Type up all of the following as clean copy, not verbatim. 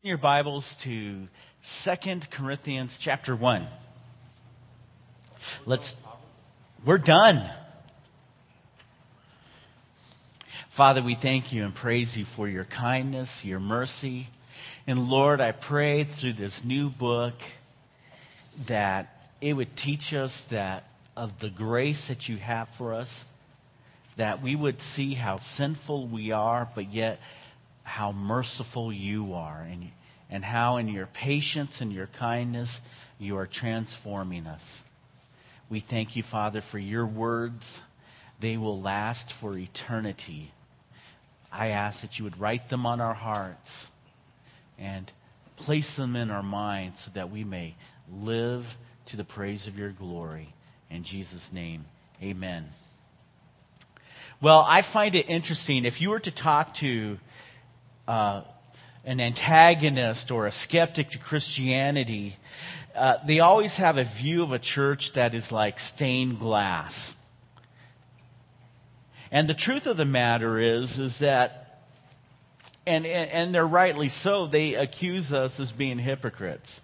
Your Bibles to 2 Corinthians chapter 1. We're done. Father, we thank you and praise you for your kindness, your mercy. And Lord, I pray through this new book that it would teach us that of the grace that you have for us, that we would see how sinful we are, but yet how merciful you are, and how in your patience and your kindness you are transforming us. We thank you, Father, for your words. They will last for eternity. I ask that you would write them on our hearts and place them in our minds so that we may live to the praise of your glory. In Jesus' name, amen. Well, I find it interesting. If you were to talk to an antagonist or a skeptic to Christianity, they always have a view of a church that is like stained glass. And the truth of the matter is that, and they're rightly so, they accuse us as being hypocrites.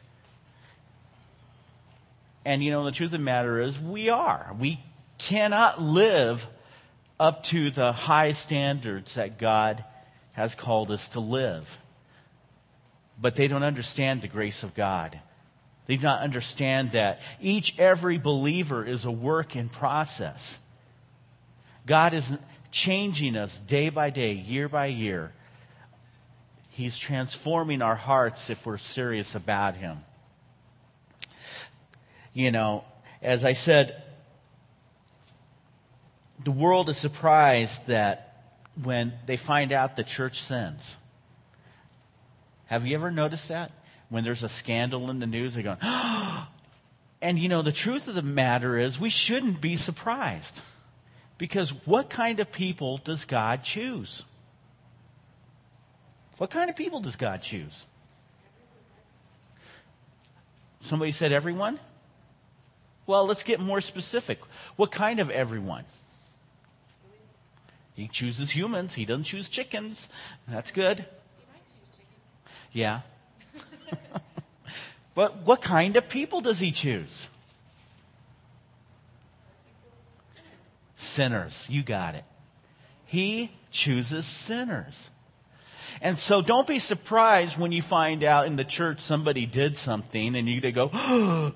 And you know, the truth of the matter is we are. We cannot live up to the high standards that God has called us to live. But they don't understand the grace of God. They do not understand that every believer is a work in process. God is changing us day by day, year by year. He's transforming our hearts if we're serious about Him. You know, as I said, the world is surprised that when they find out the church sins. Have you ever noticed that? When there's a scandal in the news, they're going, oh! And you know, the truth of the matter is we shouldn't be surprised. Because what kind of people does God choose? What kind of people does God choose? Somebody said everyone? Well, let's get more specific. What kind of everyone? He chooses humans. He doesn't choose chickens. That's good. Yeah. But what kind of people does He choose? Sinners. You got it. He chooses sinners. And so don't be surprised when you find out in the church somebody did something and you go, oh,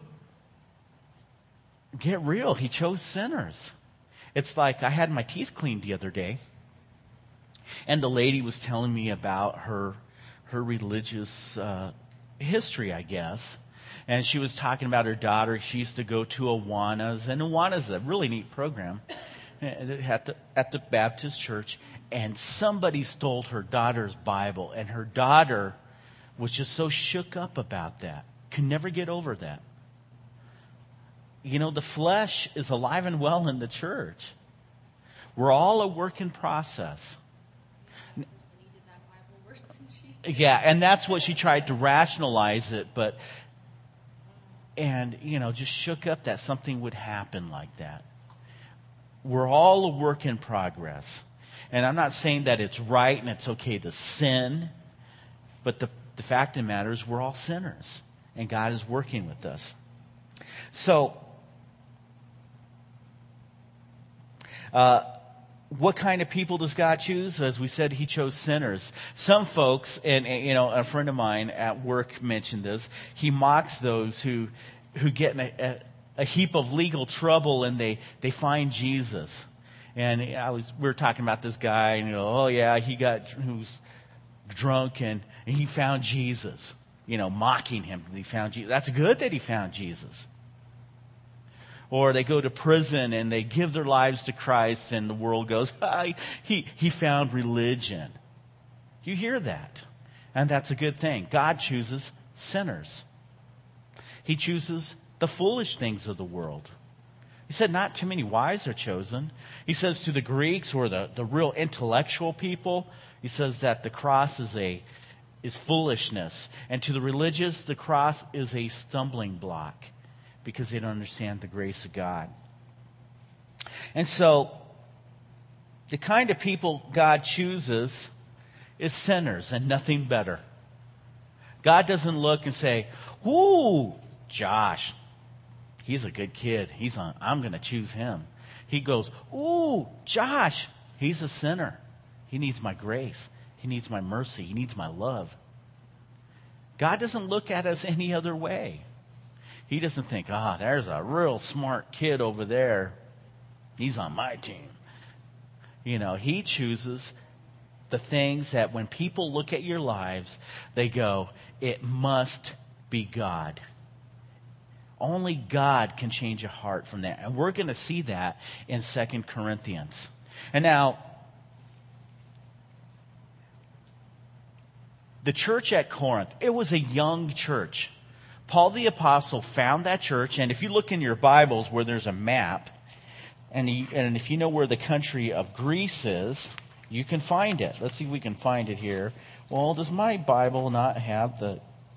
get real. He chose sinners. It's like I had my teeth cleaned the other day, and the lady was telling me about her religious history, I guess. And she was talking about her daughter. She used to go to Awanas, and Awanas is a really neat program at the Baptist church. And somebody stole her daughter's Bible, and her daughter was just so shook up about that. Could never get over that. You know, the flesh is alive and well in the church. We're all a work in process. Yeah, and that's what she tried to rationalize it, just shook up that something would happen like that. We're all a work in progress. And I'm not saying that it's right and it's okay to sin, but the fact of the matter is we're all sinners, and God is working with us. So, what kind of people does God choose? As we said, He chose sinners. Some folks, and a friend of mine at work mentioned this, he mocks those who get in a heap of legal trouble and they find Jesus. And we were talking about this guy, and he was drunk and he found Jesus. Mocking him. He found Jesus. That's good that he found Jesus. Or they go to prison and they give their lives to Christ, and the world goes, he found religion. You hear that. And that's a good thing. God chooses sinners. He chooses the foolish things of the world. He said not too many wise are chosen. He says to the Greeks, or the real intellectual people, he says that the cross is foolishness. And to the religious, the cross is a stumbling block, because they don't understand the grace of God. And so, the kind of people God chooses is sinners and nothing better. God doesn't look and say, "Ooh, Josh, he's a good kid. I'm going to choose him." He goes, "Ooh, Josh, he's a sinner. He needs my grace. He needs my mercy. He needs my love." God doesn't look at us any other way. He doesn't think, there's a real smart kid over there. He's on my team. He chooses the things that when people look at your lives, they go, it must be God. Only God can change a heart from that. And we're going to see that in 2 Corinthians. And now, the church at Corinth, it was a young church. Paul the Apostle found that church, and if you look in your Bibles where there's a map, and if you know where the country of Greece is, you can find it. Let's see if we can find it here. Well, does my Bible not have the...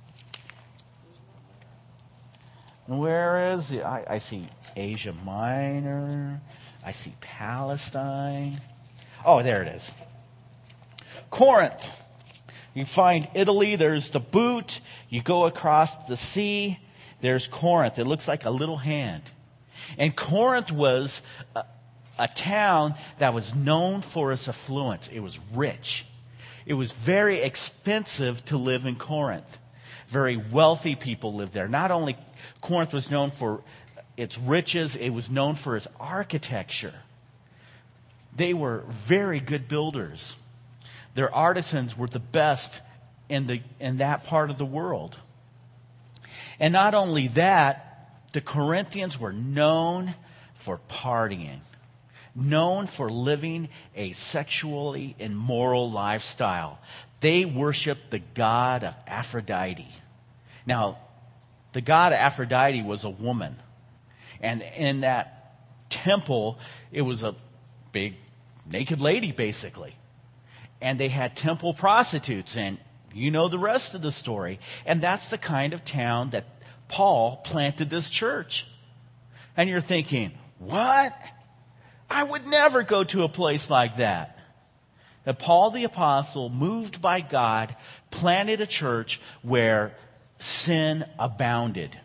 Where is it? I see Asia Minor. I see Palestine. Oh, there it is. Corinth. You find Italy, there's the boot. You go across the sea, there's Corinth. It looks like a little hand. And Corinth was a town that was known for its affluence. It was rich. It was very expensive to live in Corinth. Very wealthy people lived there. Not only Corinth was known for its riches, it was known for its architecture. They were very good builders. Their artisans were the best in that part of the world. And not only that, the Corinthians were known for partying, known for living a sexually immoral lifestyle. They worshiped the god of Aphrodite. Now, the god of Aphrodite was a woman. And in that temple, it was a big naked lady, basically. And they had temple prostitutes, and you know the rest of the story. And that's the kind of town that Paul planted this church. And you're thinking, what? I would never go to a place like that. That Paul the Apostle, moved by God, planted a church where sin abounded.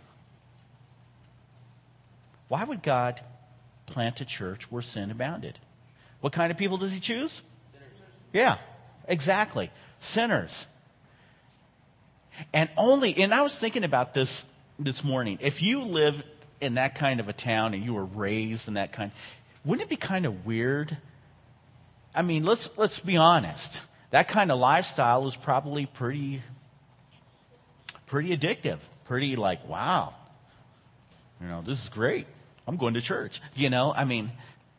Why would God plant a church where sin abounded? What kind of people does he choose? Yeah, exactly. Sinners. And I was thinking about this morning. If you live in that kind of a town and you were raised in that kind, wouldn't it be kind of weird? I mean, let's be honest. That kind of lifestyle is probably pretty addictive. Pretty like, wow, this is great. I'm going to church. And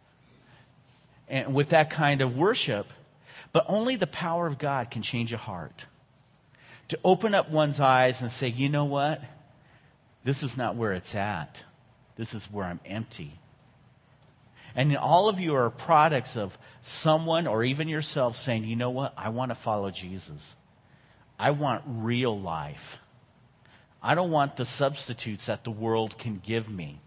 with that kind of worship. But only the power of God can change a heart. To open up one's eyes and say, you know what? This is not where it's at. This is where I'm empty. And all of you are products of someone or even yourself saying, you know what? I want to follow Jesus. I want real life. I don't want the substitutes that the world can give me.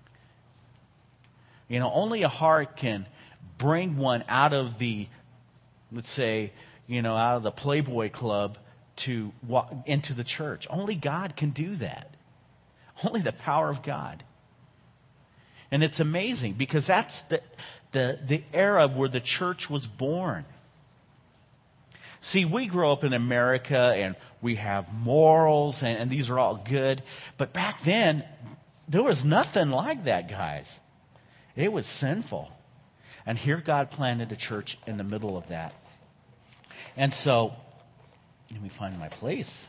Only a heart can bring one out of the, let's say, out of the Playboy Club to walk into the church. Only God can do that. Only the power of God. And it's amazing because that's the era where the church was born. See, we grow up in America and we have morals and these are all good. But back then, there was nothing like that, guys. It was sinful. And here God planted a church in the middle of that. And so, let me find my place.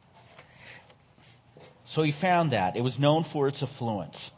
So he found that. It was known for its affluence.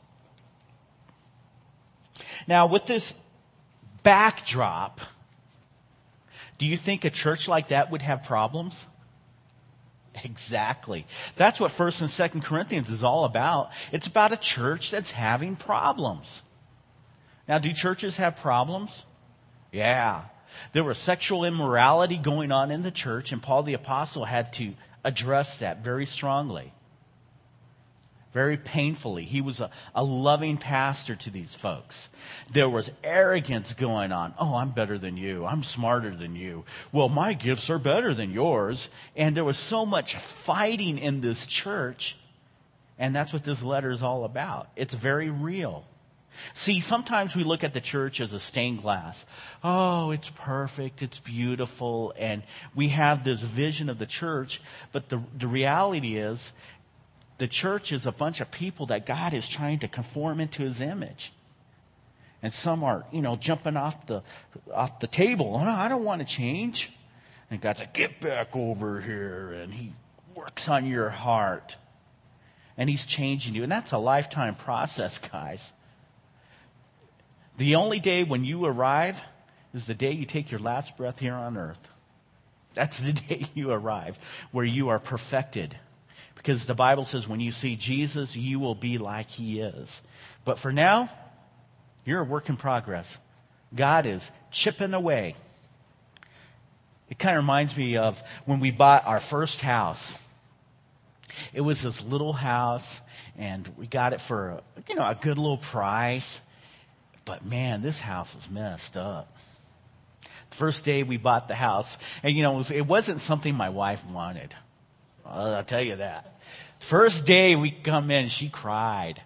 Now, with this backdrop, do you think a church like that would have problems? Exactly. That's what 1 and 2 Corinthians is all about. It's about a church that's having problems. Now, do churches have problems? Yeah. There was sexual immorality going on in the church, and Paul the Apostle had to address that very strongly. very painfully. He was a loving pastor to these folks. There was arrogance going on. Oh, I'm better than you. I'm smarter than you. Well, my gifts are better than yours. And there was so much fighting in this church. And that's what this letter is all about. It's very real. See, sometimes we look at the church as a stained glass. Oh, it's perfect, it's beautiful, and we have this vision of the church, but the reality is the church is a bunch of people that God is trying to conform into His image. And some are, jumping off the table. Oh, no, I don't want to change. And God's like, get back over here, and He works on your heart. And He's changing you, and that's a lifetime process, guys. The only day when you arrive is the day you take your last breath here on earth. That's the day you arrive, where you are perfected. Because the Bible says when you see Jesus, you will be like He is. But for now, you're a work in progress. God is chipping away. It kind of reminds me of when we bought our first house. It was this little house, and we got it for a good little price. But man, this house was messed up. The first day we bought the house, and it wasn't something my wife wanted. I'll tell you that. First day we come in, she cried.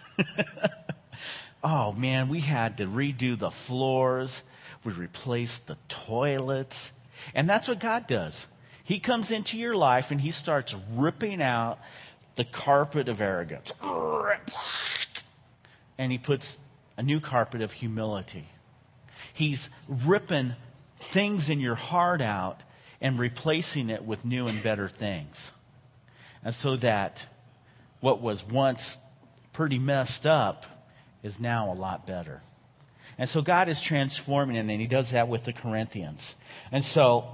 Oh man, we had to redo the floors. We replaced the toilets. And that's what God does. He comes into your life and He starts ripping out the carpet of arrogance. And He puts a new carpet of humility. He's ripping things in your heart out and replacing it with new and better things. And so that what was once pretty messed up is now a lot better. And so God is transforming it, and He does that with the Corinthians. And so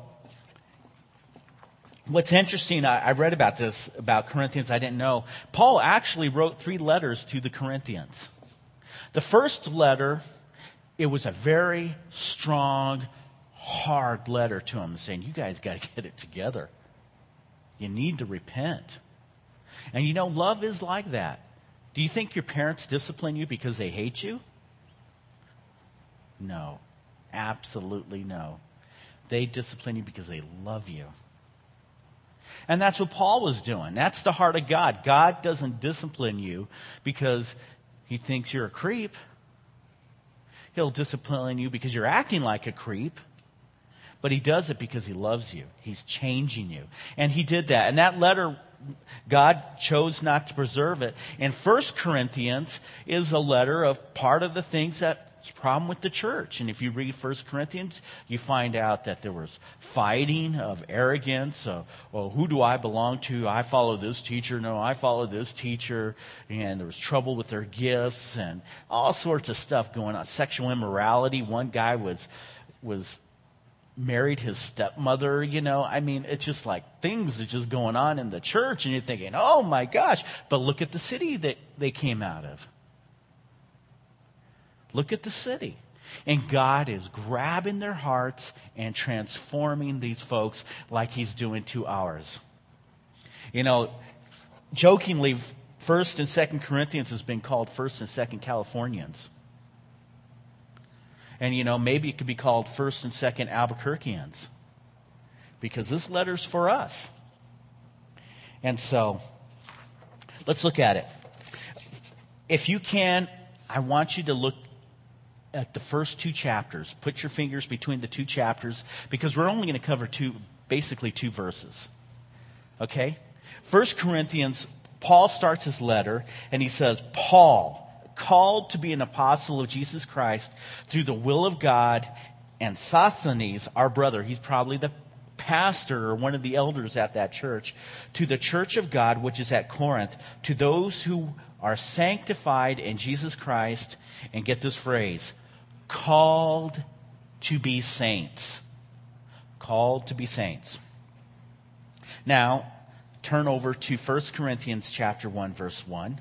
what's interesting, I read about this, about Corinthians, I didn't know. Paul actually wrote 3 letters to the Corinthians. The first letter, it was a very strong, hard letter to them saying, you guys got to get it together. You need to repent. And love is like that. Do you think your parents discipline you because they hate you? No. Absolutely no. They discipline you because they love you. And that's what Paul was doing. That's the heart of God. God doesn't discipline you because He thinks you're a creep. He'll discipline you because you're acting like a creep. But He does it because He loves you. He's changing you. And He did that. And that letter, God chose not to preserve it. And 1 Corinthians is a letter of part of the things that's a problem with the church. And if you read 1 Corinthians, you find out that there was fighting of arrogance. Well, who do I belong to? I follow this teacher. No, I follow this teacher. And there was trouble with their gifts and all sorts of stuff going on. Sexual immorality. One guy was married his stepmother, it's just like things are just going on in the church, and you're thinking, oh my gosh, but look at the city that they came out of. Look at the city. And God is grabbing their hearts and transforming these folks like He's doing to ours. Jokingly, 1st and 2nd Corinthians has been called 1st and 2nd Californians. And, maybe it could be called 1st and 2nd Albuquerqueans. Because this letter's for us. And so, let's look at it. If you can, I want you to look at the first 2 chapters. Put your fingers between the 2 chapters. Because we're only going to cover basically 2 verses. Okay? 1 Corinthians, Paul starts his letter, and he says, Paul, called to be an apostle of Jesus Christ through the will of God, and Sosthenes, our brother, he's probably the pastor or one of the elders at that church, to the church of God which is at Corinth, to those who are sanctified in Jesus Christ, and get this phrase, called to be saints. Called to be saints. Now, turn over to 1 Corinthians chapter 1, verse 1.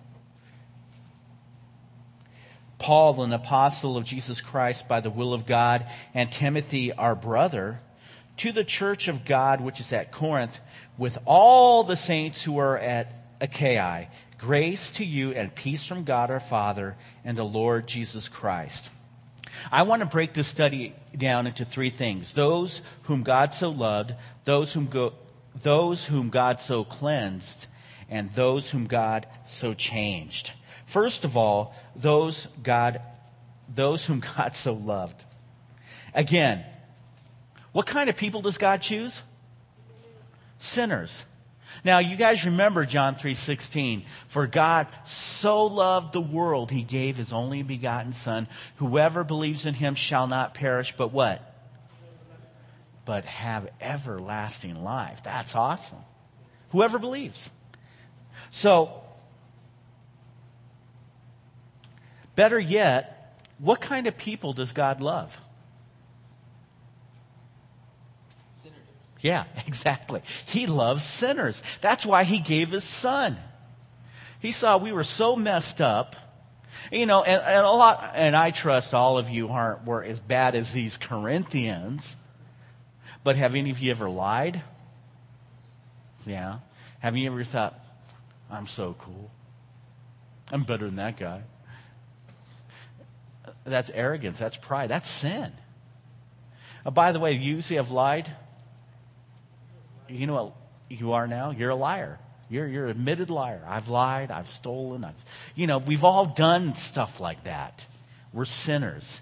Paul, an apostle of Jesus Christ by the will of God, and Timothy, our brother, to the church of God which is at Corinth, with all the saints who are at Achaia. Grace to you and peace from God our Father and the Lord Jesus Christ. I want to break this study down into three things. Those whom God so loved, those whom God so cleansed, and those whom God so changed. First of all, those whom God so loved. Again, what kind of people does God choose? Sinners. Now, you guys remember John 3:16. For God so loved the world, he gave his only begotten Son. Whoever believes in him shall not perish, but what? But have everlasting life. That's awesome. Whoever believes. So, better yet, what kind of people does God love? Yeah, exactly. He loves sinners. That's why he gave his Son. He saw we were so messed up. And I trust all of you were as bad as these Corinthians. But have any of you ever lied? Yeah. Have you ever thought, I'm so cool. I'm better than that guy. That's arrogance. That's pride. That's sin. By the way, you who have lied, you know what you are now? You're a liar. You're an admitted liar. I've lied. I've stolen. We've all done stuff like that. We're sinners.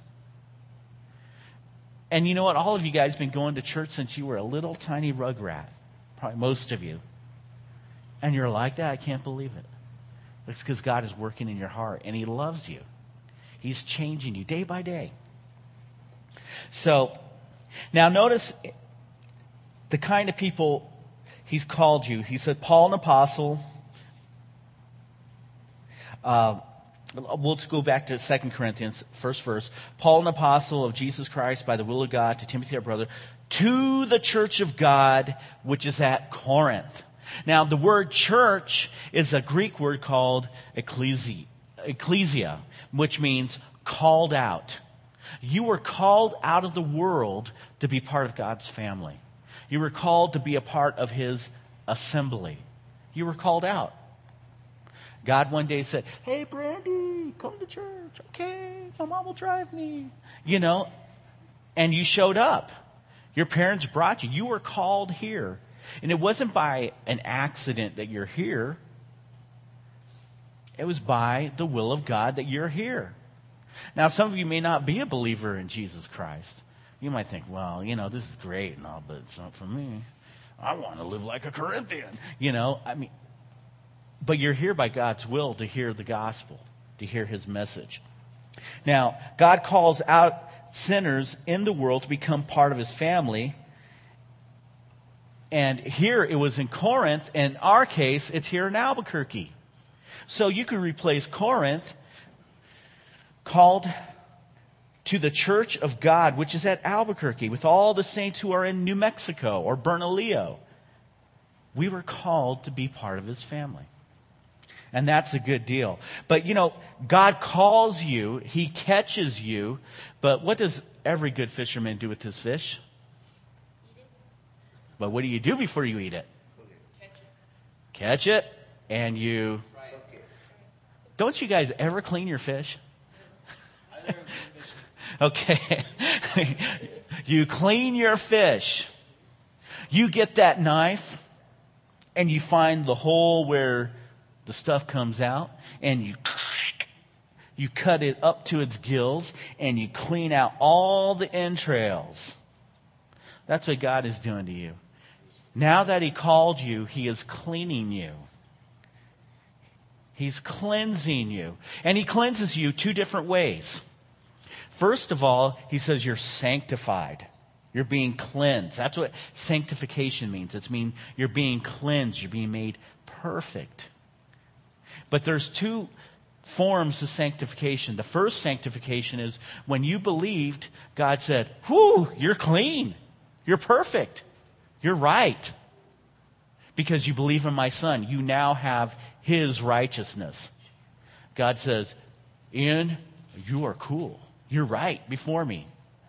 And you know what? All of you guys have been going to church since you were a little tiny rugrat. Probably most of you. And you're like that? I can't believe it. It's because God is working in your heart and he loves you. He's changing you day by day. So, now notice the kind of people he's called you. He said, Paul, an apostle. Let's go back to 2 Corinthians, first verse. Paul, an apostle of Jesus Christ by the will of God, to Timothy, our brother, to the church of God, which is at Corinth. Now, the word church is a Greek word called ecclesia, which means called out. You were called out of the world to be part of God's family. You were called to be a part of his assembly. You were called out. God one day said, hey, Brandy, come to church. Okay, my mom will drive me. And you showed up. Your parents brought you. You were called here. And it wasn't by an accident that you're here. It was by the will of God that you're here. Now, some of you may not be a believer in Jesus Christ. You might think, well, this is great and all, but it's not for me. I want to live like a Corinthian. But you're here by God's will to hear the gospel, to hear his message. Now, God calls out sinners in the world to become part of his family. And here it was in Corinth. In our case, it's here in Albuquerque. So you could replace Corinth, called to the church of God, which is at Albuquerque, with all the saints who are in New Mexico or Bernalillo. We were called to be part of his family. And that's a good deal. But God calls you, he catches you, but what does every good fisherman do with his fish? But what do you do before you eat it? Catch it, and you... Don't you guys ever clean your fish? Okay. You clean your fish. You get that knife and you find the hole where the stuff comes out and you cut it up to its gills and you clean out all the entrails. That's what God is doing to you. Now that he called you, he is cleaning you. He's cleansing you. And he cleanses you two different ways. First of all, he says you're sanctified. You're being cleansed. That's what sanctification means. It's mean you're being cleansed. You're being made perfect. But there's two forms of sanctification. The first sanctification is when you believed, God said, whew, you're clean. You're perfect. You're right. Because you believe in my Son. You now have his righteousness. God says, Ian, you are cool. You're right before me.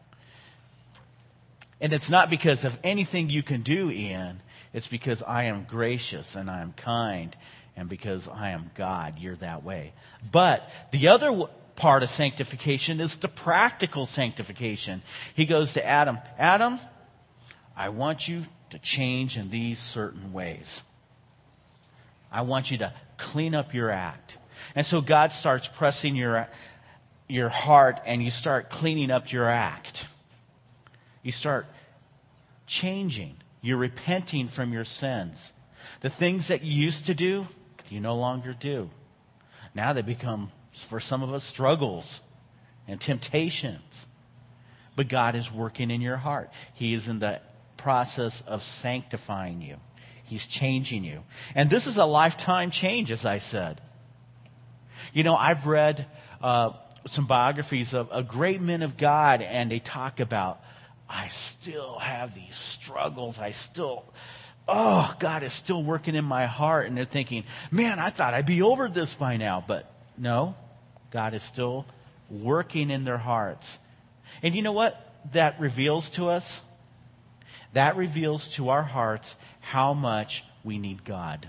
And it's not because of anything you can do, Ian. It's because I am gracious and I am kind And because I am God, you're that way. But the other part of sanctification is the practical sanctification. He goes to Adam, Adam, I want you to change in these certain ways. I want you to clean up your act. And so God starts pressing your heart, and you start cleaning up your act. You start changing. You're repenting from your sins. The things that you used to do, you no longer do. Now they become, for some of us, struggles and temptations. But God is working in your heart. He is in the process of sanctifying you. He's changing you. And this is a lifetime change, as I said. You know, I've read some biographies of great men of God, and they talk about, I still have these struggles. God is still working in my heart. And they're thinking, man, I thought I'd be over this by now. But no, God is still working in their hearts. And you know what that reveals to us? That reveals to our hearts how much we need God.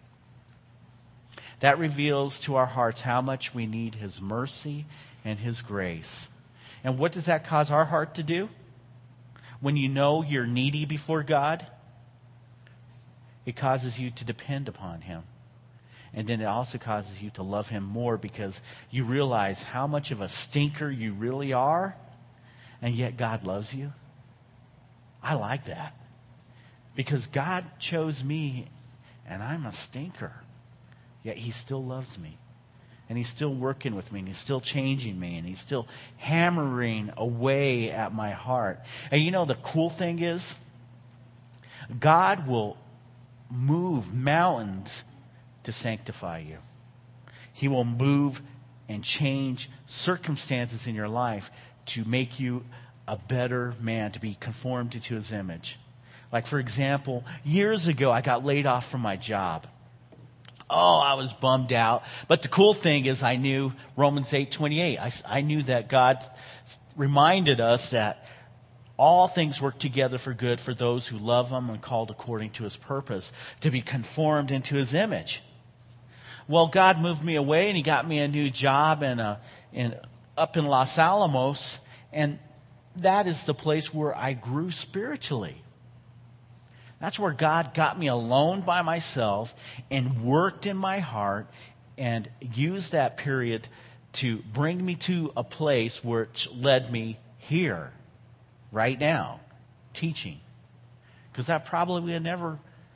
That reveals to our hearts how much we need His mercy and His grace. And what does that cause our heart to do? When you know you're needy before God, it causes you to depend upon Him. And then it also causes you to love Him more, because you realize how much of a stinker you really are, and yet God loves you. I like that. Because God chose me, and I'm a stinker. Yet He still loves me. And He's still working with me, and He's still changing me, and He's still hammering away at my heart. And you know, the cool thing is, God will move mountains to sanctify you. He will move and change circumstances in your life to make you a better man, to be conformed into His image. Like, for example, years ago, I got laid off from my job. Oh, I was bummed out. But the cool thing is, I knew Romans 8:28. I knew that God reminded us that all things work together for good for those who love Him and called according to His purpose, to be conformed into His image. Well, God moved me away, and He got me a new job up in Los Alamos, and that is the place where I grew spiritually. That's where God got me alone by myself and worked in my heart and used that period to bring me to a place which led me here, right now, teaching. Because I probably would have never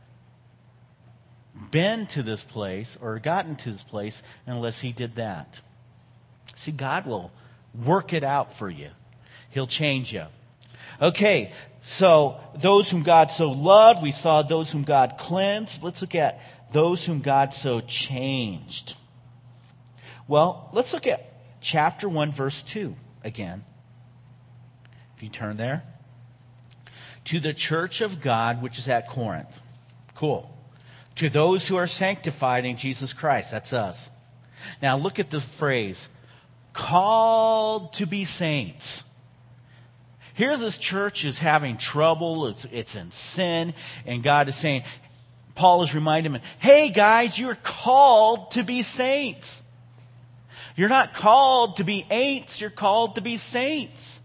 been to this place or gotten to this place unless He did that. See, God will work it out for you. He'll change you. Okay, so those whom God so loved, we saw those whom God cleansed. Let's look at those whom God so changed. Well, let's look at chapter 1, verse 2 again. If you turn there. To the church of God, which is at Corinth. Cool. To those who are sanctified in Jesus Christ. That's us. Now look at the phrase, called to be saints. Here's this church is having trouble. It's in sin. And God is saying, Paul is reminding them, hey guys, you're called to be saints. You're not called to be ain'ts. You're called to be saints.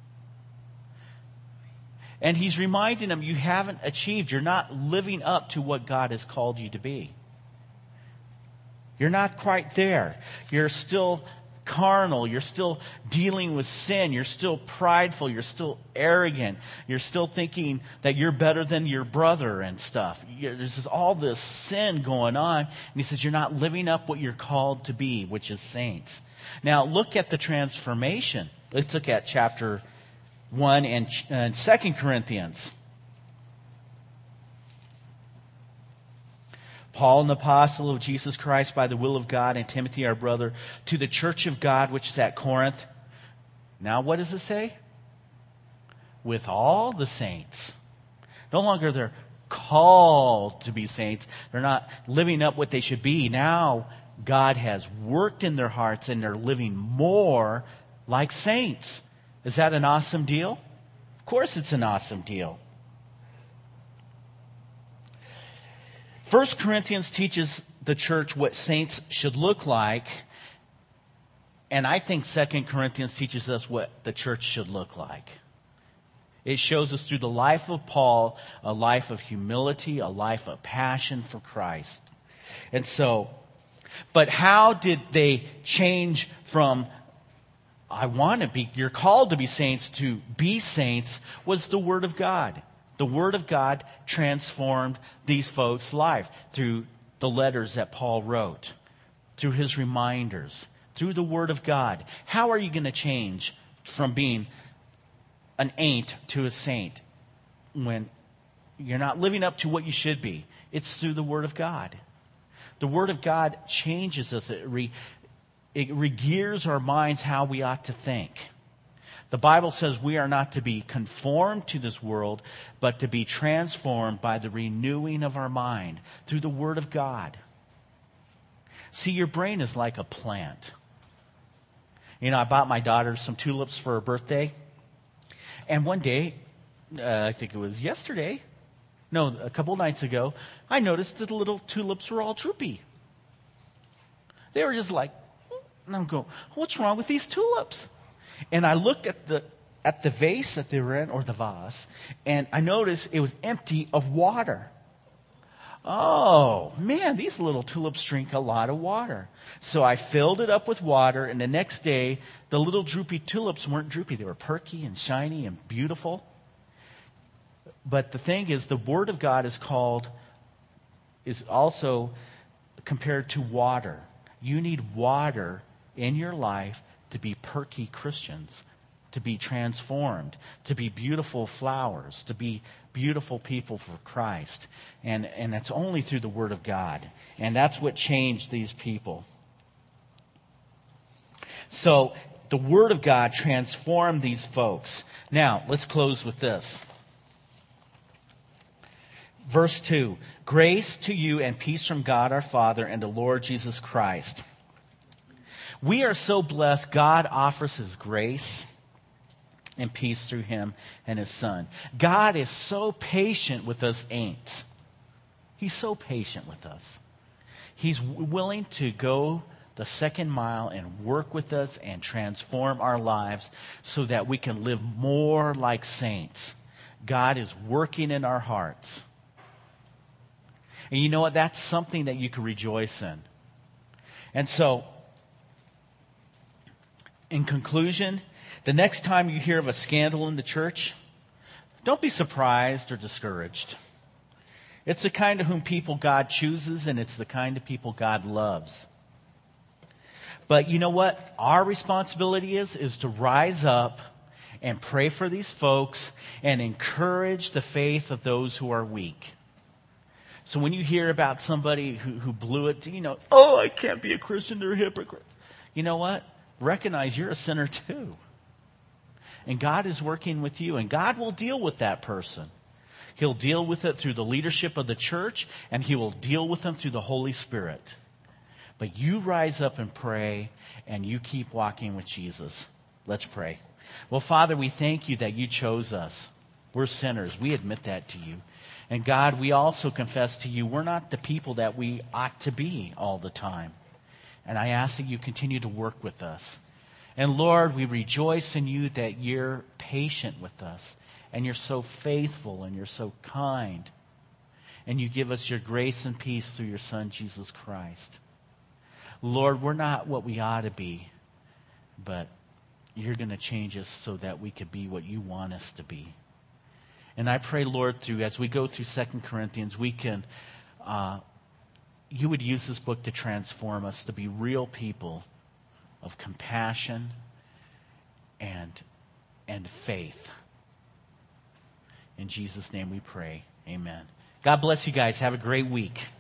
And he's reminding them, you haven't achieved. You're not living up to what God has called you to be. You're not quite there. You're still carnal. You're still dealing with sin. You're still prideful. You're still arrogant. You're still thinking that you're better than your brother and stuff. There's all this sin going on. And he says you're not living up what you're called to be, which is saints. Now look at the transformation. Let's look at chapter 1 and 2 Corinthians. Paul, an apostle of Jesus Christ by the will of God, and Timothy, our brother, to the church of God which is at Corinth. Now what does it say? With all the saints. No longer they're called to be saints. They're not living up what they should be. Now God has worked in their hearts and they're living more like saints. Is that an awesome deal? Of course it's an awesome deal. 1 Corinthians teaches the church what saints should look like. And I think 2 Corinthians teaches us what the church should look like. It shows us through the life of Paul, a life of humility, a life of passion for Christ. And so, but how did they change from you're called to be saints, to be saints, was the Word of God. The Word of God transformed these folks' life through the letters that Paul wrote, through his reminders, through the Word of God. How are you going to change from being an ain't to a saint when you're not living up to what you should be? It's through the Word of God. The Word of God changes us. It regears our minds how we ought to think. The Bible says we are not to be conformed to this world, but to be transformed by the renewing of our mind through the Word of God. See, your brain is like a plant. You know, I bought my daughter some tulips for her birthday. And one day, I think it was yesterday, no, a couple nights ago, I noticed that the little tulips were all droopy. They were just like, and I'm going, what's wrong with these tulips? And I looked at the vase that they were in, or the vase, and I noticed it was empty of water. Oh, man, these little tulips drink a lot of water. So I filled it up with water, and the next day, the little droopy tulips weren't droopy. They were perky and shiny and beautiful. But the thing is, the Word of God is also compared to water. You need water in your life to be perky Christians, to be transformed, to be beautiful flowers, to be beautiful people for Christ. And that's only through the Word of God. And that's what changed these people. So the Word of God transformed these folks. Now, let's close with this. Verse 2, grace to you and peace from God our Father and the Lord Jesus Christ. We are so blessed. God offers His grace and peace through Him and His Son. God is so patient with us ain'ts. He's so patient with us. He's willing to go the second mile and work with us and transform our lives so that we can live more like saints. God is working in our hearts. And you know what? That's something that you can rejoice in. And so, in conclusion, the next time you hear of a scandal in the church, don't be surprised or discouraged. It's the kind of whom people God chooses, and it's the kind of people God loves. But you know what? Our responsibility is to rise up and pray for these folks and encourage the faith of those who are weak. So when you hear about somebody who blew it, I can't be a Christian, they're hypocrites. You know what? Recognize you're a sinner too. And God is working with you, and God will deal with that person. He'll deal with it through the leadership of the church, and He will deal with them through the Holy Spirit. But you rise up and pray, and you keep walking with Jesus. Let's pray. Well, Father, we thank you that you chose us. We're sinners. We admit that to you. And God, we also confess to you, we're not the people that we ought to be all the time. And I ask that you continue to work with us. And Lord, we rejoice in you that you're patient with us. And you're so faithful and you're so kind. And you give us your grace and peace through your Son, Jesus Christ. Lord, we're not what we ought to be. But you're going to change us so that we could be what you want us to be. And I pray, Lord, as we go through 2 Corinthians, we can, you would use this book to transform us to be real people of compassion and faith. In Jesus' name we pray. Amen. God bless you guys. Have a great week.